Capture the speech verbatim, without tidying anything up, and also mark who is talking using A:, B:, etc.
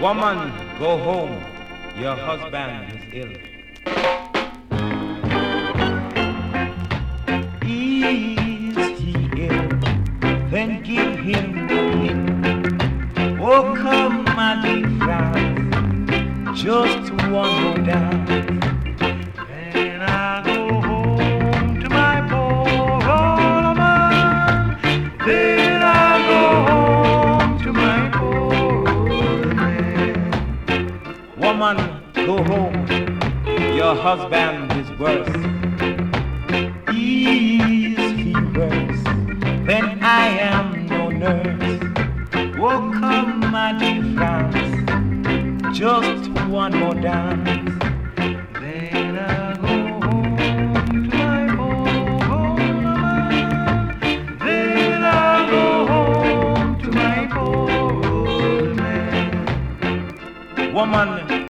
A: Woman, go home, your husband is ill. Is he ill? Then give him the pill. Oh, come, my dear friend, just one more dance. Then I go home to my poor old man. Then I go home to my poor old man. Woman, go home, your husband is worse. Is he worse? Then I am no nurse. Oh, come, my dear friends, just one more dance. Then I go home to my poor old man. Then I go home to my poor old man. Woman,